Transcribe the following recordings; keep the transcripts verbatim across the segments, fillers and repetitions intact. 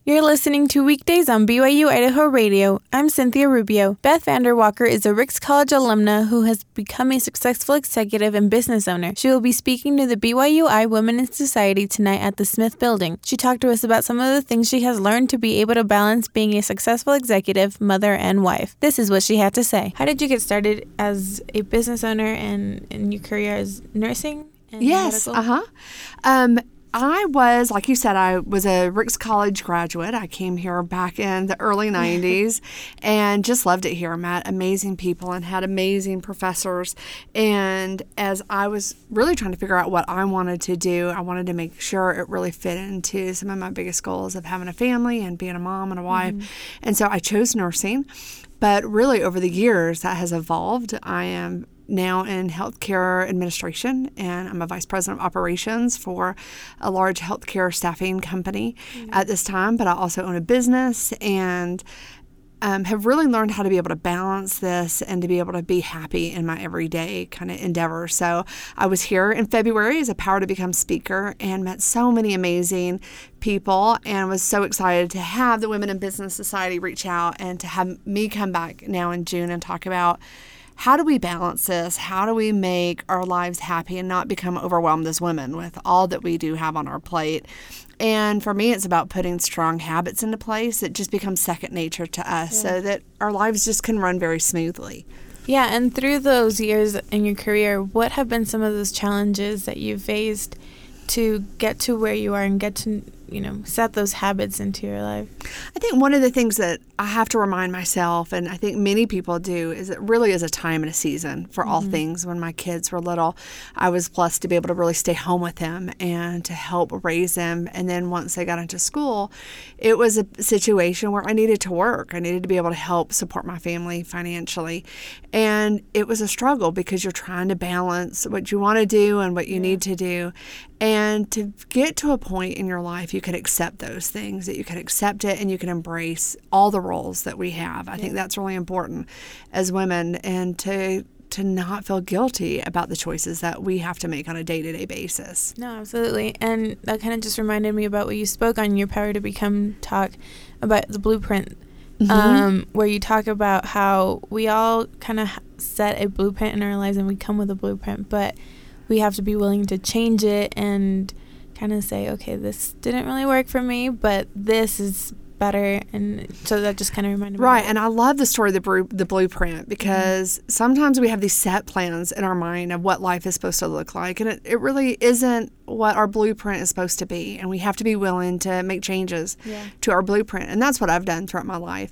You're listening to Weekdays on B Y U Idaho Radio. I'm Cynthia Rubio. Beth Vander Walker is a Ricks College alumna who has become a successful executive and business owner. She will be speaking to the B Y U I Women in Society tonight at the Smith Building. She talked to us about some of the things she has learned to be able to balance being a successful executive, mother, and wife. This is what she had to say. How did you get started as a business owner and in your career as nursing and yes, medical? uh-huh. Um, I was, like you said, I was a Ricks College graduate. I came here back in the early nineties and just loved it here. Met amazing people and had amazing professors. And as I was really trying to figure out what I wanted to do, I wanted to make sure it really fit into some of my biggest goals of having a family and being a mom and a wife. Mm-hmm. And so I chose nursing. But really, over the years, that has evolved. I am now in healthcare administration, and I'm a vice president of operations for a large healthcare staffing company mm-hmm. at this time. But I also own a business and um, have really learned how to be able to balance this and to be able to be happy in my everyday kind of endeavor. So I was here in February as a Power to Become speaker and met so many amazing people and was so excited to have the Women in Business Society reach out and to have me come back now in June and talk about how do we balance this? How do we make our lives happy and not become overwhelmed as women with all that we do have on our plate? And for me, it's about putting strong habits into place that just become second nature to us yeah. so that our lives just can run very smoothly. Yeah, and through those years in your career, what have been some of those challenges that you've faced to get to where you are and get to, you know, set those habits into your life? I think one of the things that I have to remind myself, and I think many people do, is it really is a time and a season for mm-hmm. all things. When my kids were little, I was blessed to be able to really stay home with them and to help raise them. And then once they got into school, it was a situation where I needed to work. I needed to be able to help support my family financially. And it was a struggle because you're trying to balance what you want to do and what you yeah. need to do. And to get to a point in your life, you can accept those things, that you can accept it and you can embrace all the roles that we have. I yeah. think that's really important as women, and to to not feel guilty about the choices that we have to make on a day-to-day basis. No, absolutely. And that kind of just reminded me about what you spoke on your Power to Become talk about the blueprint, mm-hmm. um, where you talk about how we all kind of set a blueprint in our lives and we come with a blueprint, but we have to be willing to change it and kind of say, okay, this didn't really work for me, but this is better. And so that just kind of reminded me. Right. And I love the story of the, bru- the blueprint because mm-hmm. sometimes we have these set plans in our mind of what life is supposed to look like. And it, it really isn't what our blueprint is supposed to be. And we have to be willing to make changes yeah. to our blueprint. And that's what I've done throughout my life.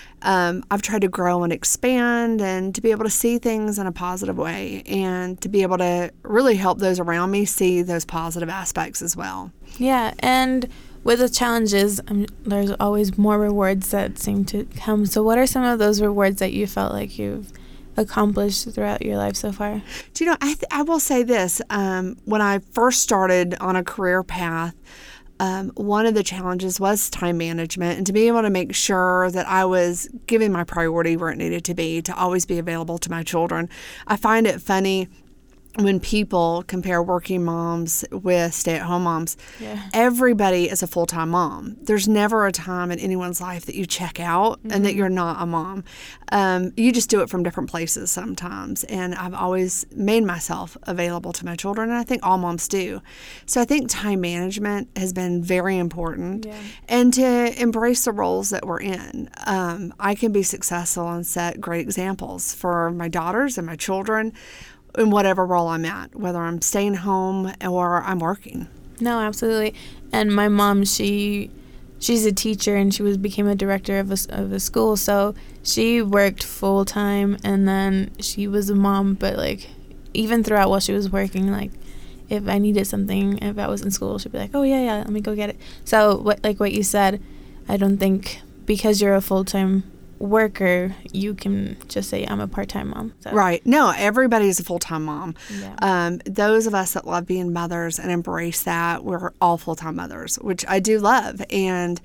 Um, I've tried to grow and expand and to be able to see things in a positive way and to be able to really help those around me see those positive aspects as well. Yeah, and with the challenges, um, there's always more rewards that seem to come. So what are some of those rewards that you felt like you've accomplished throughout your life so far? Do you know, I, th- I will say this. Um, when I first started on a career path, Um, one of the challenges was time management and to be able to make sure that I was giving my priority where it needed to be, to always be available to my children. I find it funny when people compare working moms with stay-at-home moms. Yeah. Everybody is a full-time mom. There's never a time in anyone's life that you check out mm-hmm. and that you're not a mom. Um, you just do it from different places sometimes. And I've always made myself available to my children, and I think all moms do. So I think time management has been very important. Yeah. And to embrace the roles that we're in. Um, I can be successful and set great examples for my daughters and my children in whatever role I'm at, whether I'm staying home or I'm working. No, absolutely. And my mom, she she's a teacher and she was became a director of a, of a school, so she worked full time and then she was a mom, but like even throughout while she was working, like if I needed something, if I was in school, she'd be like, oh yeah, yeah, let me go get it. So what like what you said, I don't think because you're a full-time worker, you can just say I'm a part-time mom. So. Right. No, everybody is a full-time mom. Yeah. Um, those of us that love being mothers and embrace that, we're all full-time mothers, which I do love. And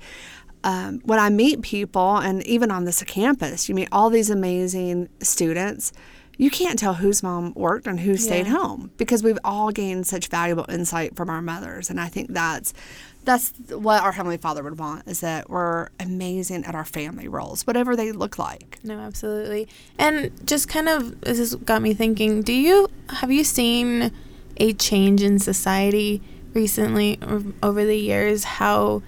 um, when I meet people, and even on this campus, you meet all these amazing students, you can't tell whose mom worked and who stayed yeah. home because we've all gained such valuable insight from our mothers. And I think that's that's what our Heavenly Father would want, is that we're amazing at our family roles, whatever they look like. No, absolutely. And just kind of, this has got me thinking, do you, have you seen a change in society recently or over the years? How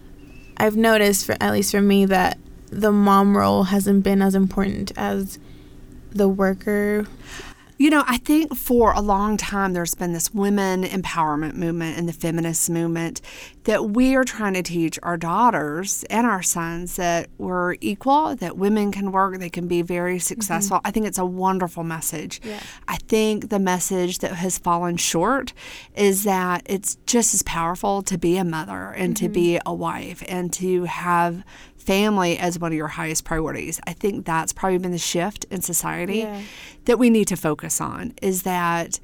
I've noticed, for at least for me, that the mom role hasn't been as important as the worker. You know, I think for a long time there's been this women empowerment movement and the feminist movement that we are trying to teach our daughters and our sons that we're equal, that women can work, they can be very successful. Mm-hmm. I think it's a wonderful message. Yeah. I think the message that has fallen short is that it's just as powerful to be a mother and mm-hmm. to be a wife and to have family as one of your highest priorities. I think that's probably been the shift in society yeah. that we need to focus on, is that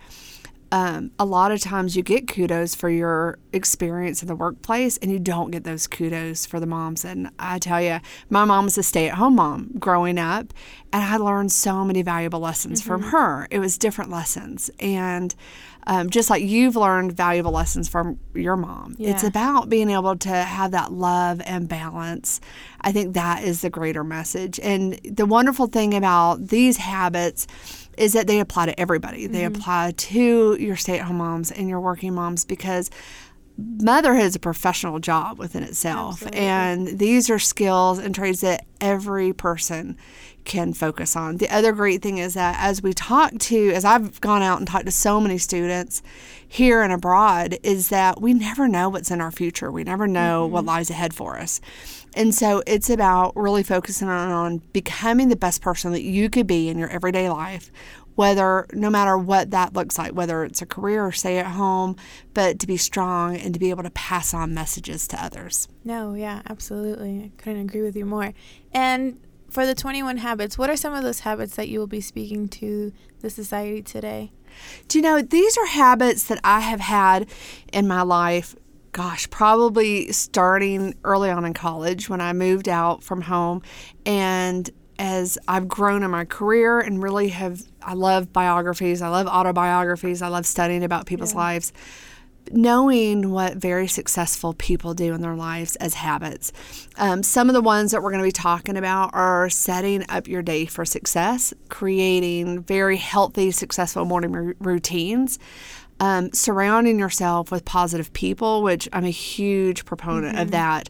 um, a lot of times you get kudos for your experience in the workplace and you don't get those kudos for the moms. And I tell you, my mom was a stay-at-home mom growing up, and I learned so many valuable lessons mm-hmm. from her. It was different lessons. And Um, just like you've learned valuable lessons from your mom. Yeah. It's about being able to have that love and balance. I think that is the greater message. And the wonderful thing about these habits is that they apply to everybody. Mm-hmm. They apply to your stay-at-home moms and your working moms, because motherhood is a professional job within itself. Absolutely. And these are skills and trades that every person can focus on. The other great thing is that as we talk to, as I've gone out and talked to so many students here and abroad, is that we never know what's in our future. We never know mm-hmm. what lies ahead for us. And so it's about really focusing on, on becoming the best person that you could be in your everyday life, whether, no matter what that looks like, whether it's a career or stay at home, but to be strong and to be able to pass on messages to others. No, yeah, absolutely. I couldn't agree with you more. And for the twenty-one habits, what are some of those habits that you will be speaking to the society today? Do you know, these are habits that I have had in my life, gosh, probably starting early on in college when I moved out from home. And as I've grown in my career and really have, I love biographies, I love autobiographies, I love studying about people's yeah. lives, knowing what very successful people do in their lives as habits. Um, some of the ones that we're going to be talking about are setting up your day for success, creating very healthy, successful morning r- routines, um, surrounding yourself with positive people, which I'm a huge proponent mm-hmm. of that.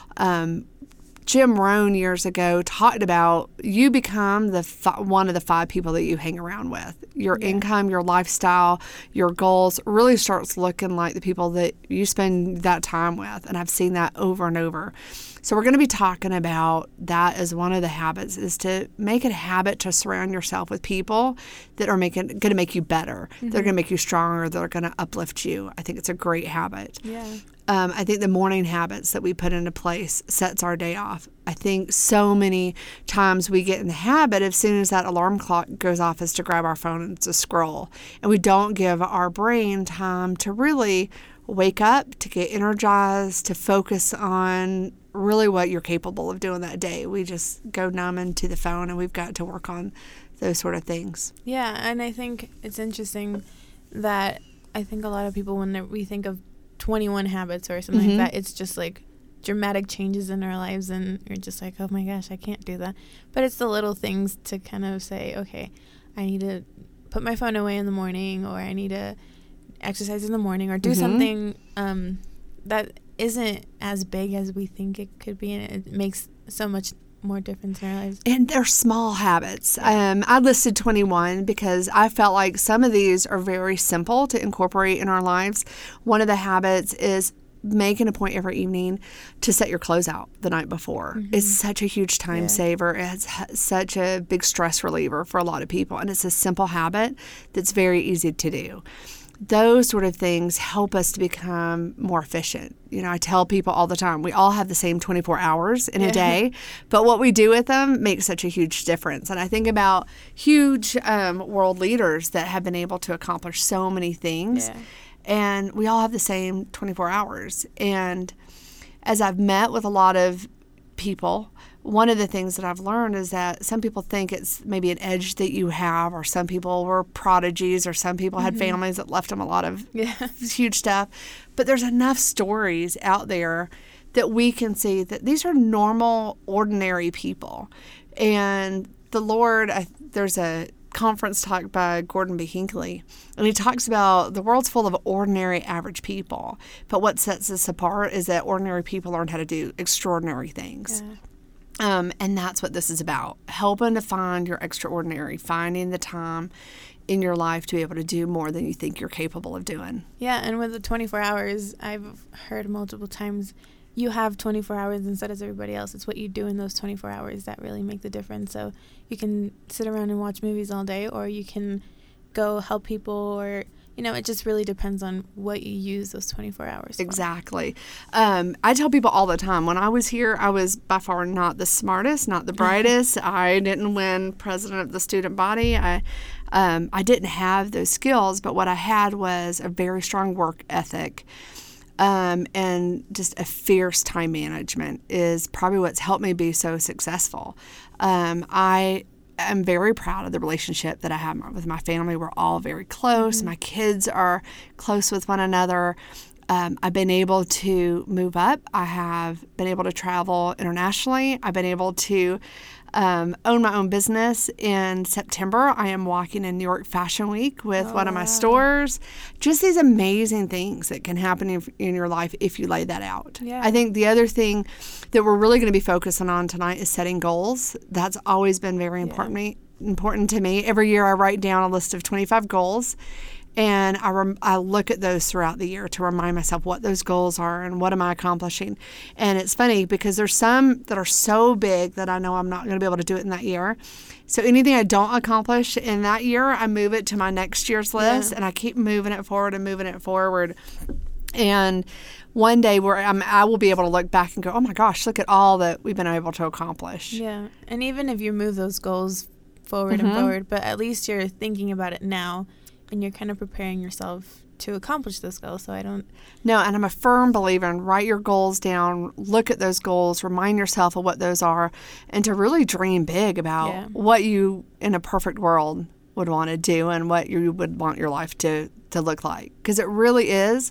Um, Jim Rohn years ago talked about you become the fi- one of the five people that you hang around with. Your yeah. income, your lifestyle, your goals really starts looking like the people that you spend that time with. And I've seen that over and over. So we're going to be talking about that as one of the habits, is to make it a habit to surround yourself with people that are making going to make you better. Mm-hmm. They're going to make you stronger. They're going to uplift you. I think it's a great habit. Yeah. Um, I think the morning habits that we put into place sets our day off. I think so many times we get in the habit, as soon as that alarm clock goes off, is to grab our phone and to scroll. And we don't give our brain time to really wake up, to get energized, to focus on really what you're capable of doing that day. We just go numb into the phone, and we've got to work on those sort of things. Yeah, and I think it's interesting that I think a lot of people, when we think of twenty-one habits or something mm-hmm. like that, it's just like dramatic changes in our lives, and you're just like, oh my gosh, I can't do that. But it's the little things to kind of say, okay, I need to put my phone away in the morning, or I need to exercise in the morning, or do mm-hmm. something um, that isn't as big as we think it could be, and it makes so much more difference in our lives. And they're small habits. Um, I listed twenty-one because I felt like some of these are very simple to incorporate in our lives. One of the habits is making a point every evening to set your clothes out the night before. Mm-hmm. It's such a huge time yeah. saver. It's such a big stress reliever for a lot of people. And it's a simple habit that's very easy to do. Those sort of things help us to become more efficient. You know, I tell people all the time, we all have the same twenty-four hours in yeah. a day, but what we do with them makes such a huge difference. And I think about huge um, world leaders that have been able to accomplish so many things, yeah. and we all have the same twenty-four hours. And as I've met with a lot of people, one of the things that I've learned is that some people think it's maybe an edge that you have, or some people were prodigies, or some people had mm-hmm. families that left them a lot of yeah. huge stuff. But there's enough stories out there that we can see that these are normal, ordinary people. And the Lord, I, there's a conference talk by Gordon B. Hinckley, and he talks about the world's full of ordinary, average people. But what sets us apart is that ordinary people learn how to do extraordinary things. Yeah. Um, and that's what this is about, helping to find your extraordinary, finding the time in your life to be able to do more than you think you're capable of doing. Yeah, and with the twenty-four hours, I've heard multiple times, you have twenty-four hours instead of everybody else. It's what you do in those twenty-four hours that really make the difference. So you can sit around and watch movies all day, or you can go help people, or, you know, it just really depends on what you use those twenty-four hours for. Exactly. Um, I tell people all the time, when I was here, I was by far not the smartest, not the brightest. I didn't win president of the student body. I um, I didn't have those skills, but what I had was a very strong work ethic. Um, and just a fierce time management is probably what's helped me be so successful. Um, I am very proud of the relationship that I have with my family. We're all very close. Mm-hmm. My kids are close with one another. Um, I've been able to move up. I have been able to travel internationally. I've been able to um, own my own business. In September, I am walking in New York Fashion Week with oh, one of my wow. stores. Just these amazing things that can happen in, in your life if you lay that out. Yeah. I think the other thing that we're really going to be focusing on tonight is setting goals. That's always been very important, yeah. me, important to me. Every year I write down a list of twenty-five goals. And I, rem- I look at those throughout the year to remind myself what those goals are and what am I accomplishing. And it's funny because there's some that are so big that I know I'm not going to be able to do it in that year. So anything I don't accomplish in that year, I move it to my next year's list, yeah. and I keep moving it forward and moving it forward. And one day where I'm, I will be able to look back and go, oh my gosh, look at all that we've been able to accomplish. Yeah. And even if you move those goals forward mm-hmm. and forward, but at least you're thinking about it now. And you're kind of preparing yourself to accomplish those goals. So I don't... No, and I'm a firm believer in write your goals down, look at those goals, remind yourself of what those are, and to really dream big about yeah. what you, in a perfect world, would want to do and what you would want your life to, to look like. Because it really is.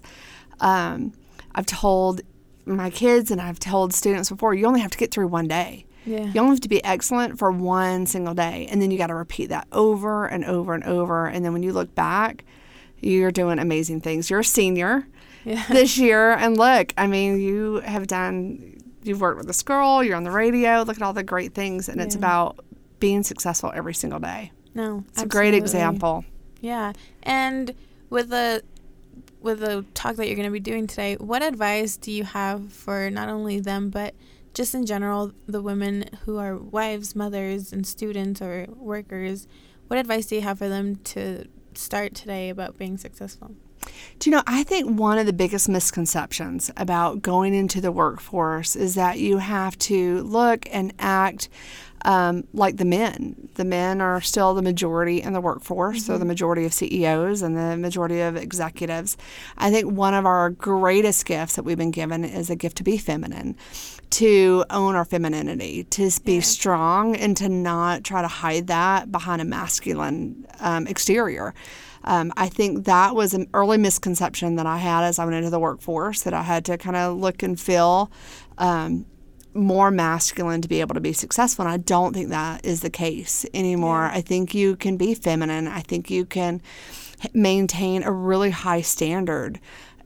Um, I've told my kids and I've told students before, you only have to get through one day. Yeah. You only have to be excellent for one single day, and then you got to repeat that over and over and over. And then when you look back, you're doing amazing things. You're a senior yeah. this year, and look, I mean, you have done, you've worked with this girl, you're on the radio, look at all the great things, and yeah. it's about being successful every single day. No, it's absolutely. a great example. Yeah, and with the with the talk that you're going to be doing today, what advice do you have for not only them, but just in general, the women who are wives, mothers, and students or workers? What advice do you have for them to start today about being successful? Do you know, I think one of the biggest misconceptions about going into the workforce is that you have to look and act um, like the men. The men are still the majority in the workforce, mm-hmm. so the majority of C E Os and the majority of executives. I think one of our greatest gifts that we've been given is a gift to be feminine, to own our femininity, to be yeah. strong, and to not try to hide that behind a masculine um, exterior. Um, I think that was an early misconception that I had as I went into the workforce, that I had to kind of look and feel um, more masculine to be able to be successful. And I don't think that is the case anymore. Yeah. I think you can be feminine. I think you can maintain a really high standard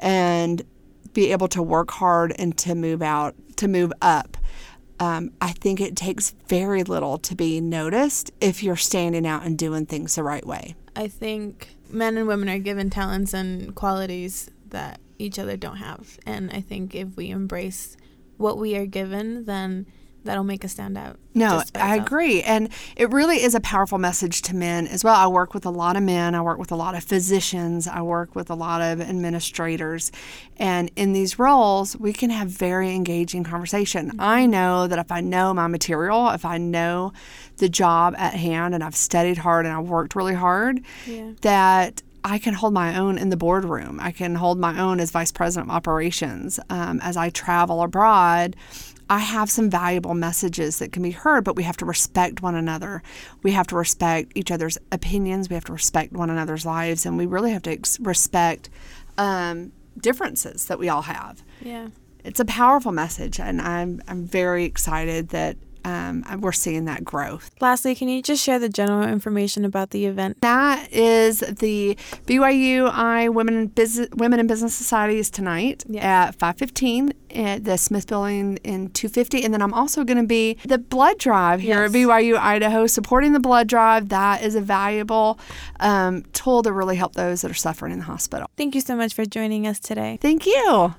and be able to work hard and to move out, to move up. Um, I think it takes very little to be noticed if you're standing out and doing things the right way. I think men and women are given talents and qualities that each other don't have. And I think if we embrace what we are given, then that'll make us stand out. No, I agree. And it really is a powerful message to men as well. I work with a lot of men. I work with a lot of physicians. I work with a lot of administrators. And in these roles, we can have very engaging conversation. Mm-hmm. I know that if I know my material, if I know the job at hand and I've studied hard and I've worked really hard, yeah. that I can hold my own in the boardroom. I can hold my own as vice president of operations. Um, as I travel abroad, I have some valuable messages that can be heard, but we have to respect one another. We have to respect each other's opinions. We have to respect one another's lives, and we really have to ex- respect um, differences that we all have. Yeah. It's a powerful message, and I'm I'm very excited that um, we're seeing that growth. Lastly, can you just share the general information about the event? That is the B Y U I Women in Business Women in Business Society is tonight Yes. at five fifteen at the Smith Building in two fifty, and then I'm also going to be the blood drive here Yes. at B Y U Idaho, supporting the blood drive. That is a valuable um, tool to really help those that are suffering in the hospital. Thank you so much for joining us today. Thank you.